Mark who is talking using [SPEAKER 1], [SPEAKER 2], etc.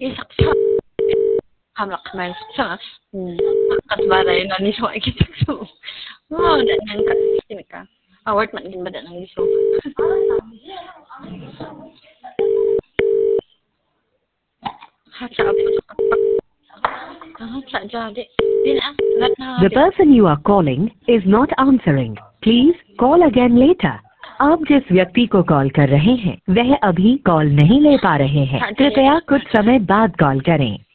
[SPEAKER 1] saksak. Hamlak main saksak. At baray na ni Soy kitakso. Dan yan ka. Sini ka. Award man din ba ng liso?
[SPEAKER 2] The person you are calling is not answering. Please call again later. आप जिस व्यक्ति को call कर रहे हैं वह अभी call नहीं ले पा रहे हैं। कृपया कुछ समय बाद कॉल करें।